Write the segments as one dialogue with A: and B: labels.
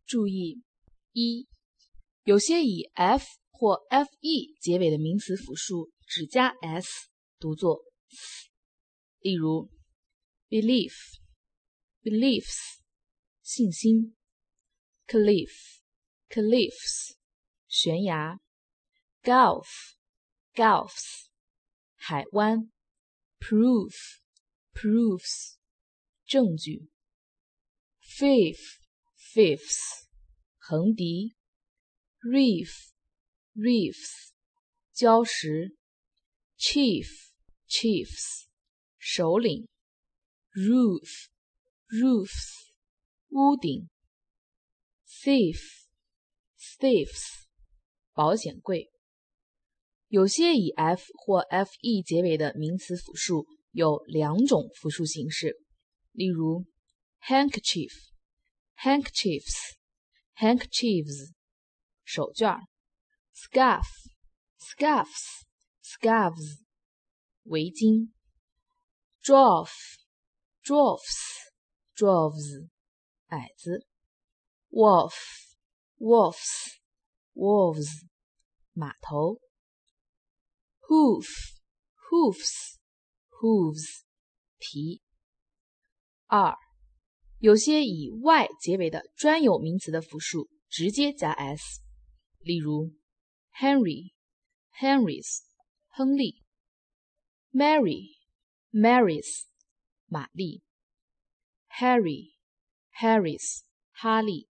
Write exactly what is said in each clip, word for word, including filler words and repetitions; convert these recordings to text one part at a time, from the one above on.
A: 注意：一、有些以 f 或 fe 结尾的名词复数只加 s， 读作 s， 例如 belief beliefs 信心 cliff cliffs 悬崖 gulf gulfs 海湾 proof proofs 证据 fief fiefs 横笛 reef reefs 礁石 chief chiefs 首领 roof roofs 屋顶 thief thieves 保险柜。有些以 f 或 fe 结尾的名词复数有两种复数形式，例如 handkerchief handkerchiefs handkerchiefs 手绢 scarf scarfs scarves 围巾 dwarf dwarfs dwarves 矮子 wharf wharfs wharves 码头 hoof hoofs hooves 蹄。二、有些以 y 结尾的专有名词的复数直接加 s， 例如 Henry Henrys 亨利 Mary Marys 玛丽 Harry Harrys 哈利。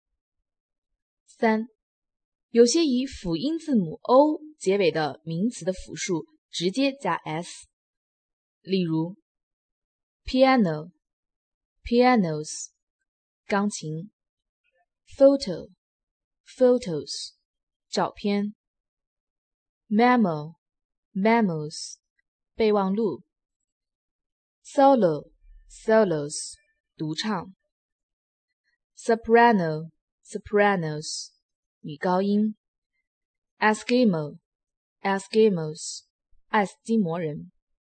A: 三、有些以辅音字母 o 结尾的名词的复数直接加 s， 例如 piano pianos 钢琴 photo photos 照片 memo memos 备忘录 solo solos 独唱 soprano sopranos 女高音 Eskimo Eskimos 爱斯基摩人